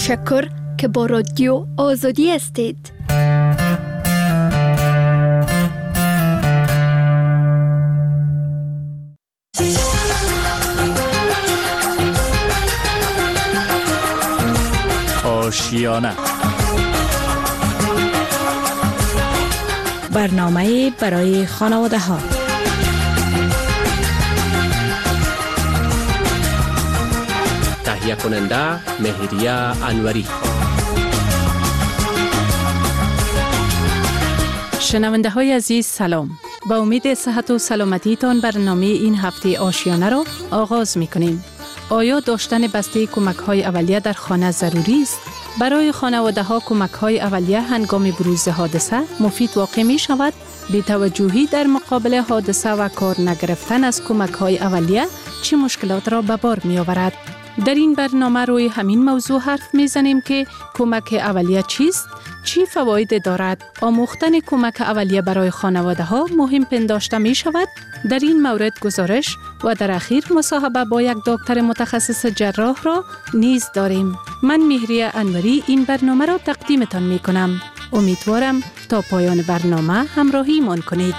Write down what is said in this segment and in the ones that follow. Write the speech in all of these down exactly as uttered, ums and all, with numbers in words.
تشکر که با رادیو آزادی هستید. آشیانه برنامه برای خانواده ها. تهیه کننده مهریه انوری. شنونده های عزیز سلام. با امید صحت و سلامتیتان برنامه این هفته آشیانه را آغاز می کنیم. آیا داشتن بسته کمک های اولیه در خانه ضروری است؟ برای خانواده ها کمک های اولیه هنگام بروز حادثه مفید واقع می شود؟ بی‌توجهی در مقابل حادثه و کار نگرفتن از کمک های اولیه چه مشکلات را به بار می آورد؟ در این برنامه روی همین موضوع حرف می زنیم که کمک اولیه چیست؟ چی فواید دارد؟ آموختن کمک اولیه برای خانواده ها مهم پنداشته می شود؟ در این مورد گزارش و در اخیر مصاحبه با یک دکتر متخصص جراح را نیز داریم. من مهریه انوری این برنامه را تقدیمتان می کنم. امیدوارم تا پایان برنامه همراهی من کنید.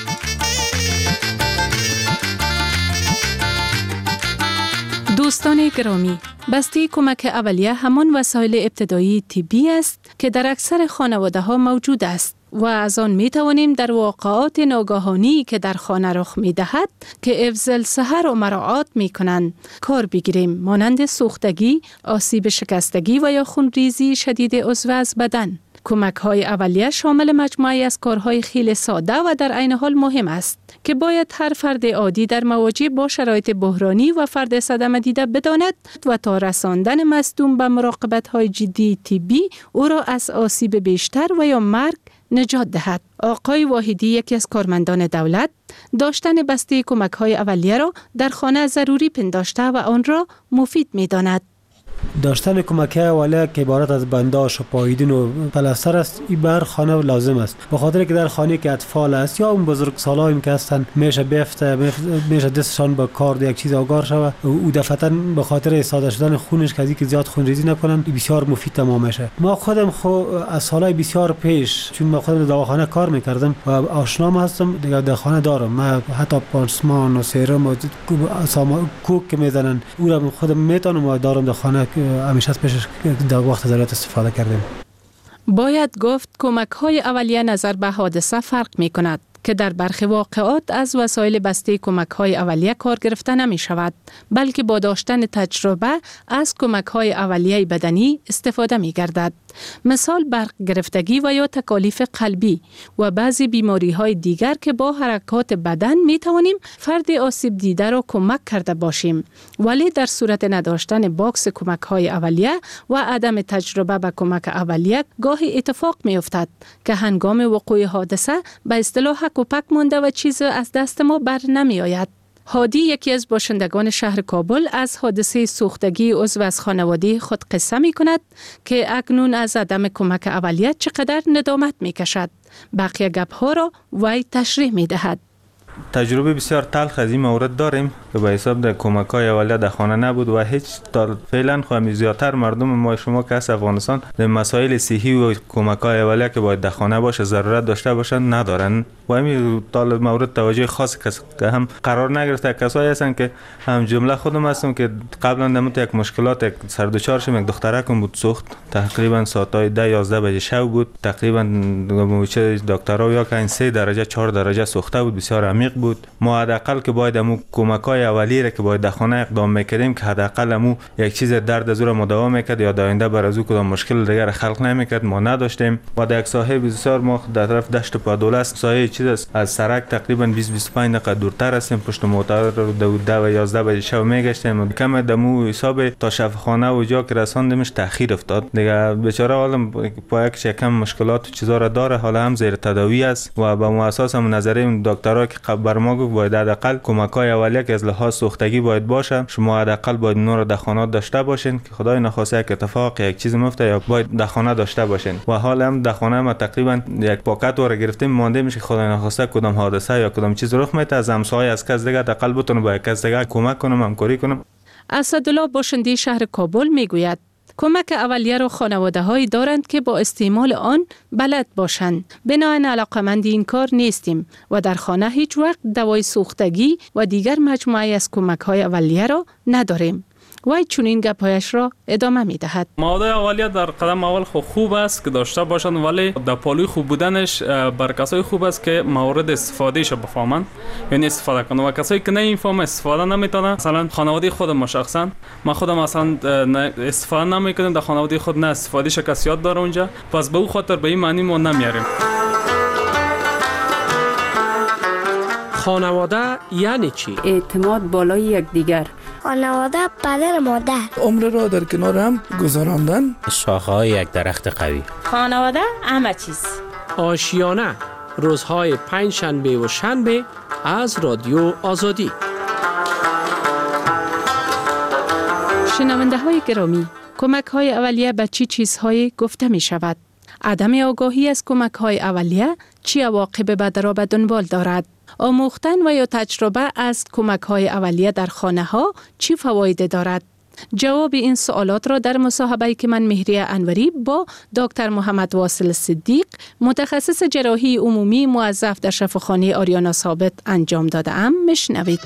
دوستان گرامی، بسته کمک اولیه همان وسایل ابتدایی طبی است که در اکثر خانواده ها موجود است و از آن می توانیم در واقعات ناگهانی که در خانه رخ می دهد که حفظ الصحه و مراعات می کنند کار بگیریم، مانند سوختگی، آسیب شکستگی و یا خونریزی شدید عضو از بدن. کمک های اولیه شامل مجموعی از کارهای خیلی ساده و در عین حال مهم است که باید هر فرد عادی در مواجه با شرایط بحرانی و فرد صدمه دیده بداند و تا رساندن مصدوم به مراقبت های جدی طبی او را از آسیب بیشتر و یا مرگ نجات دهد. آقای واحدی، یکی از کارمندان دولت، داشتن بسته کمک های اولیه را در خانه ضروری پنداشته و آن را مفید می داند. داشتن کمک اولیه که عبارت از بنداژ و پاییدن و پلاستر است، این بر خانه لازم است، به خاطر که در خانه که اطفال است یا اون بزرگسالایی که هستن میشه بفته میشه دستشان به کار یک چیز آگار شود او دفعتا به خاطر استفاده شدن خونش که که زیاد خونریزی نکنن بسیار مفید تمام میشه. ما خودم خو از سالهای بسیار پیش چون ما خودم در دواخانه کار میکردم و آشنام هستم دیگه در خانه دارم، ما حتی پانسمان و سرم و کوک که میزنن او را خودم میتونم و دارم در خانه همیشه از پیشش در وقت ضرورت استفاده کردیم. باید گفت کمک های اولیه نظر به حادثه فرق می کند که در برخی واقعات از وسایل بسته کمک های اولیه کار گرفته نمی شود، بلکه با داشتن تجربه از کمک های اولیه بدنی استفاده می گردد. مثال برق گرفتگی و یا تکالیف قلبی و بعضی بیماری های دیگر که با حرکات بدن می توانیم فرد آسیب دیده را کمک کرده باشیم، ولی در صورت نداشتن باکس کمک های اولیه و عدم تجربه به کمک اولیه گاهی اتفاق می افتد که هنگام وقوع حادثه به اصطلاح حک و پک مانده و چیز از دست ما بر نمی آید. هادی، یکی از باشندگان شهر کابل، از حادثه سوختگی عضو از خانواده خود قصه می کند که اکنون از عدم کمک اولیه چقدر ندامت می کشد. بقیه گپ ها را وی تشریح می دهد. تجربه بسیار تلخ از این مورد داریم که به حساب در کمک های اولیه در خانه نبود و هیچ تا فعلا خواهیم زیادتر مردم ما شما که از افغانستان در مسائل صحی و کمک های اولیه که باید در خانه باشه ضرورت داشته باشن ندارن و همین طالب مورد توجه خاص که هم قرار نگرفته. کسایی هستن که هم جمله خودم هستم که قبلا دمت یک مشکلات یک سر دچار شدم، یک دخترکم بود سوخت تقریبا ساعتای ده یازده بجه شب بود، تقریبا موچه دکترها یا که این سه درجه چهار درجه سوخته بود، بسیار عمیق بود. ما حداقل که باید امو کمک‌های اولیه را که باید در خانه اقدام می‌کردیم که حداقل امو یک چیز درد از او را مداوا می‌کرد یا در آینده بر از او کدام مشکل دیگر خلق نمی‌کرد، ما نداشتیم. و در یک ساحه بسیار ما در طرف دشت پادوله است، ساحه چیز است از سرک تقریبا بیست بیست و پنج دقیقه دورتر هستیم، پشت موتور رو ده و یازده بجه شب می‌گشتیم. کم دمو حساب تا شفاخانه و جا که رساندیمش تأخیر افتاد دیگه. بیچاره حالا با یک کم مشکلات و چیزا را داره، حالا هم زیر تداوی است و به اساس هم نظریه دکترها که بر ما گفت باید حداقل کمک‌های اولیه که از لحاظ سوختگی باید باشه، شما حداقل باید نور در خانه داشته باشین که خدای نخواسته یک اتفاق یک چیز مفته یا باید در خانه داشته باشین. و حال هم در خانه ما تقریبا یک پاکت ور گرفتیم مانده میشه خدای نخواسته کدام حادثه یا کدام چیز رخ میده از همسایه از کس دیگه حداقل بتونه با کس دیگه کمک کنم همکاری کنم. اسدالله باشنده شهر کابل میگوید کمک اولیه را خانواده‌هایی دارند که با استعمال آن بلد باشند. بنابراین علاقمند این کار نیستیم و در خانه هیچ وقت دوای سوختگی و دیگر مجموعه از کمک‌های اولیه را نداریم. وای چون این گپایش را ادامه می دهد. مواد اولیه در قدم اول خو خوب است که داشته باشند، ولی در پالوی خوب بودنش بر کسای خوب است که مورد استفادهش بفهمند، یعنی استفاده کنند. و کسایی که نه این فهم استفاده نمیتونن، مثلا خانواده خود ما شخصا ما خودم مثلا استفاده نمیکنیم، در خانواده خود نه استفادهش کسی یاد داره اونجا، پس به او خاطر به این معنی ما نمیاریم. خانواده یعنی چی؟ اعتماد بالای یکدیگر. خانواده پدر مادر. عمر را در کنار هم گذراندن. شاخه‌های یک درخت قوی. خانواده همه چیز. آشیانه روزهای پنج شنبه و شنبه از رادیو آزادی. شنونده های گرامی، کمک های اولیه به چی چیزهایی گفته می شود؟ عدم آگاهی از کمک های اولیه چی عواقب بد را به دنبال دارد؟ آموختن و یا تجربه از کمک های اولیه در خانه ها چی فواید دارد؟ جواب این سوالات را در مصاحبه‌ای که من مهریه انوری با دکتر محمد واصل صدیق متخصص جراحی عمومی موظف در شفاخانه آریانا ثابت انجام داده ام میشنوید.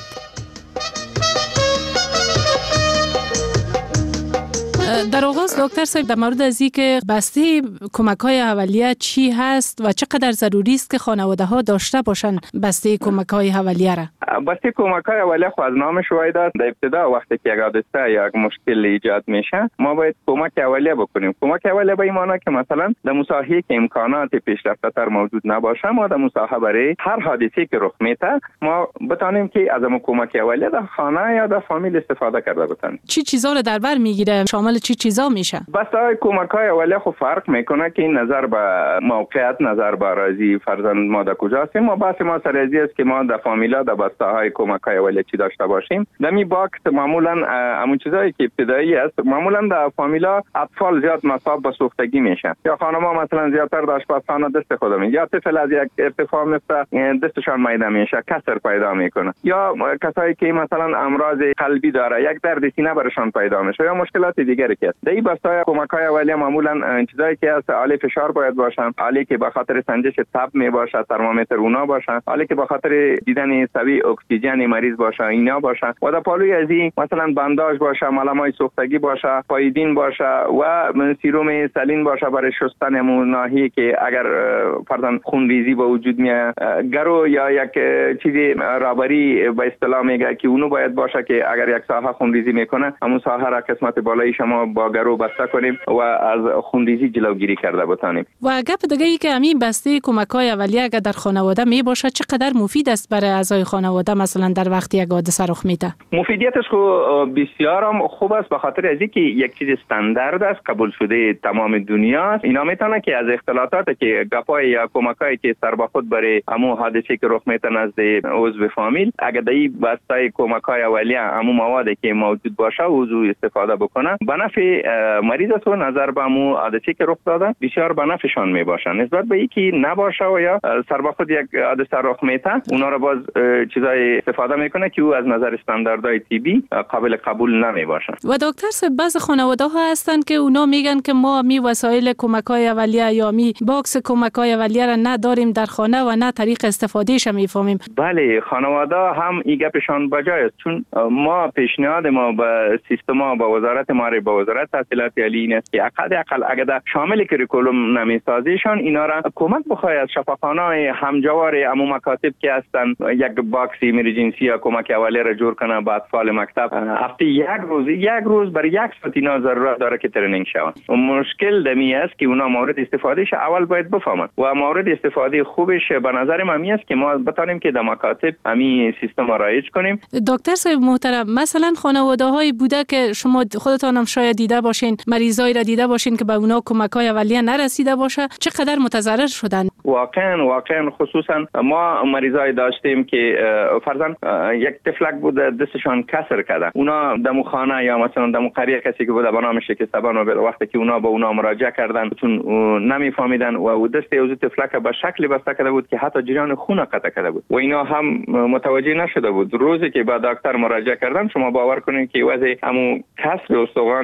در آغاز دکتر صاحب در مورد از این که بسته کمک‌های اولیه چی هست و چقدر ضروری است که خانواده‌ها داشته باشند بسته کمک‌های اولیه را؟ بسته کمک‌های اولیه خو از نامش وایداد در ابتدا وقتی که یک حادثه یا یک مشکل ایجاد میشه ما باید کمک اولیه بکنیم. کمک اولیه به این معنی که مثلا در مساحتی که امکانات پیشرفته‌تر موجود نباشه ما در مساحت برای هر حادثه‌ای که رخ میده ما بتونیم که از اون کمک اولیه در خانه یا در فامیل استفاده کرده بتونیم. چی چیزا رو در بر میگیره؟ شامل چی چیزا میشه؟ بسته کمک‌های اولیه خو فرق میکنه که این نظر به موقعیت، نظر به اراضی، فرضاً ما در کجا هستیم. ما بحث ما سر از است که ما در فامیلا در بسته‌های کمک‌های اولیه چی داشته باشیم. در می باکس معمولاً همون چیزایی که ابتدایی است معمولاً در فامیلا اطفال زیاد مصاب به سوختگی میشن یا خانم‌ها مثلا زیادتر در آشپزخانه دست خود می یا طفل از یک ارتفاع مثل دستشان میده میشه، کسر پیدا میکنه، یا کسایی که مثلا امراض قلبی داره یک درد سینه برشان پیدا میشه یا مشکلات دیگری که در این بسته‌های کمک‌های اولیه معمولاً چیزایی که از آله فشار باید باشن، آله که به خاطر سنجش تب می باشه، ترمامیتر اونا باشن، آله که به خاطر دیدن سوی اکسیژن مریض باشه اینا باشه، و در پالوی از این مثلا بنداژ باشه، ملمای سوختگی باشه، پایدین باشه و سیروم سلین باشه برای شستن همون ناحیه که اگر فرضاً خونریزی به وجود میاد، گرو یا یک چیزی رابری به اصطلاح میگه که اونو باید باشه که اگر یک ساحه خونریزی میکنه همون ساحه را قسمت بالایی شما با گرو بسته کنیم و از خونریزی جلوگیری کرده بتانیم. و گپ دیگه ای که همین بسته کمک‌های اولیه اگر در خانواده می باشه چقدر مفید است برای اعضای خانواده مثلا در وقتی یک حادثه رخ میده؟ مفیدیتش خو بسیار هم خوب است به خاطر از اینکه یک چیز استاندارد است، قبول شده تمام دنیا است. اینا میتونه که از اختلاطات که گپای یا کمکایی که سر به خود برای همون حادثه که رخ میده نزد عضو فامیل اگر در این بسته کمک‌های اولیه همون موادی که موجود باشه عضو استفاده بکنه به نفع مریض است و نظر به همون حادثه که رخ داده بسیار به نفعشان میباشه نسبت به اینکه نباشه و یا سر به خود یک حادثه رخ میده اونا رو باز چیزای استفاده میکنه که او از نظر استانداردهای طبی قابل قبول نمیباشه. و دکتر صاحب بعض خانواده ها هستن که اونا میگن که ما می وسایل کمک‌های اولیه یا می باکس کمک‌های اولیه را نداریم در خانه و نه طریق استفادهش میفهمیم. بله خانواده هم این گپشان بجای است چون ما پیشنهاد ما به سیستم با وزارت مالی با وزارت تحصیلات عالی این است که اقل اقل اگر در شامل کریکولوم نمیسازیشان اینا را کمک بخواد از شفاخانه‌های همجوار عموم مکاتب که هستن یک باکس ایمرجنسی یا کمک اولیه را جور کنه با اطفال مکتب هفته یک روز یک روز برای یک ساعت اینا ضرورت داره که ترنینگ شون. مشکل دمی است که اونا مورد استفادهش اول باید بفهمن و مورد استفاده خوبش به نظر من است که ما بتونیم که در مکاتب همین سیستم را رایج کنیم. دکتر صاحب محترم مثلا خانواده‌های بوده که شما خودتان هم شاید دیده باشین مریضایی را دیده باشین که به اونا کمک‌های اولیه نرسیده باشه چقدر متضرر شدن؟ واقعا واقعا خصوصا ما مریضای داشتیم که فرضاً یک تفلک بود دستشان کسر کرده اونا دمو خانه یا مثلا دمو قریه کسی که بود به نام شکستبان و وقتی که اونا با اونا مراجعه کردن چون نمیفهمیدن و دست اوزو تفلک به شکلی بسته کرده بود که حتی جریان خون قطع کرده بود و اینا هم متوجه نشده بود. روزی که با دکتر مراجعه کردن شما باور کنید که وضع همون کسر استخوان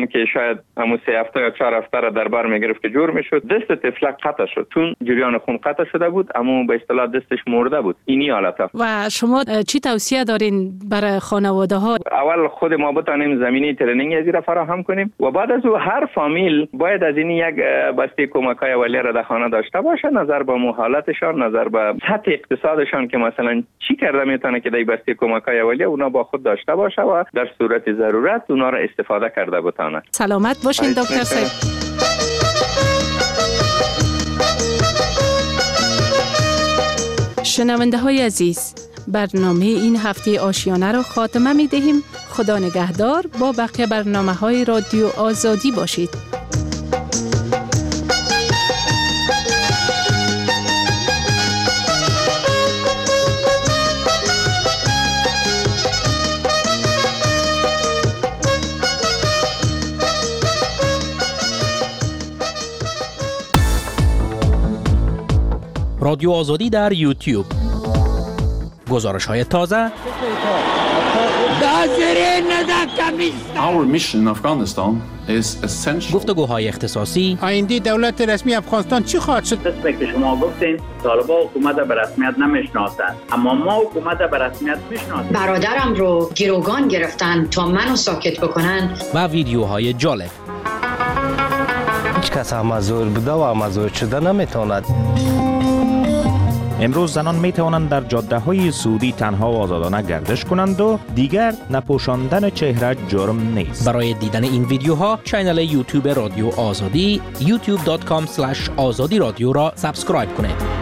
هم که شاید همون سه هفته یا چهار هفته را در بر میگرفت که جور میشد، دست طفلک قطع شد چون جریان خون قطع شده بود، اما به اصطلاح دستش مرده بود. اینی حالت. و شما چی توصیه دارین برای خانواده ها؟ اول خود ما بتانیم زمینه ترنینگ از را فراهم کنیم و بعد از او هر فامیل باید از این یک بسته کمک‌های اولیه را در خانه داشته باشه، نظر به حالتشان، نظر به سطح اقتصادشان که مثلا چی کرده میتونه که در بسته کمک‌های اولیه اونا با خود داشته باشه و در صورت ضرورت اونا را استفاده کرده بتونه. سلامت باشین دکتر صاحب. شنونده های عزیز، برنامه این هفته آشیانه را خاتمه می دهیم. خدا نگهدار. با بقیه برنامه های رادیو آزادی باشید. رادیو آزادی در یوتیوب. گزارش های تازه. Our mission in Afghanistan is essential. گفتگوهای اختصاصی. آینده دولت رسمی افغانستان چی خواهد شد؟ قسمی که شما گفتین طالبان حکومت به رسمیت نمیشناسند، اما ما حکومت به رسمیت میشناسیم. برادرم رو گروگان گرفتن تا منو ساکت بکنن. و ویدیوهای جالب. هیچ کس مزور بوده و مزور شده نمیتواند. امروز زنان می توانند در جاده های سعودی تنها و آزادانه گردش کنند و دیگر نپوشاندن چهره جرم نیست. برای دیدن این ویدیوها کانال یوتیوب رادیو آزادی یوتیوب دات کام اسلش آزادی رادیو را سابسکرایب کنید.